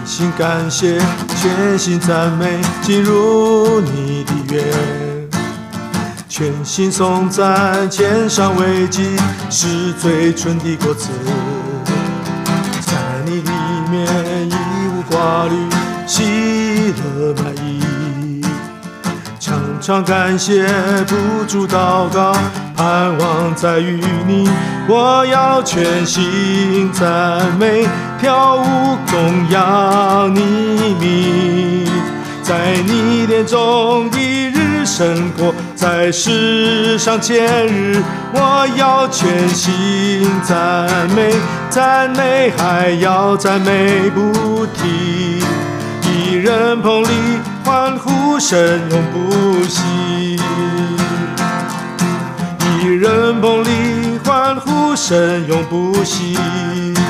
心感谢，全心赞美，进入你的约。全心颂赞，献上慰藉，是最纯的果子。在你里面一无挂虑，喜乐满溢。常常感谢，不住祷告，盼望在于你。我要全心赞美，跳舞颂扬你名。在你殿中一日生活，在世上千日，我要全心赞美，赞美还要赞美不停。一人捧礼欢呼声永不息，一人捧礼欢呼声永不息。